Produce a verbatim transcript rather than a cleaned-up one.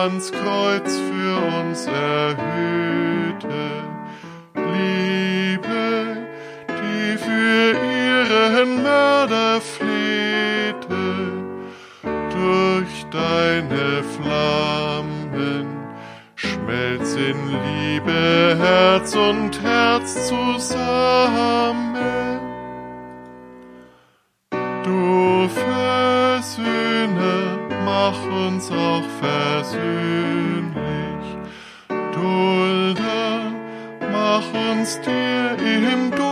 ans Kreuz für uns erhöhte. Liebe, die für ihren Mörder flehte, durch deine Flammen schmelzt in Liebe Herz und Herz zusammen. Du Versöhner, mach uns auch versöhnlich. Dulder, mach uns dir im Dunkeln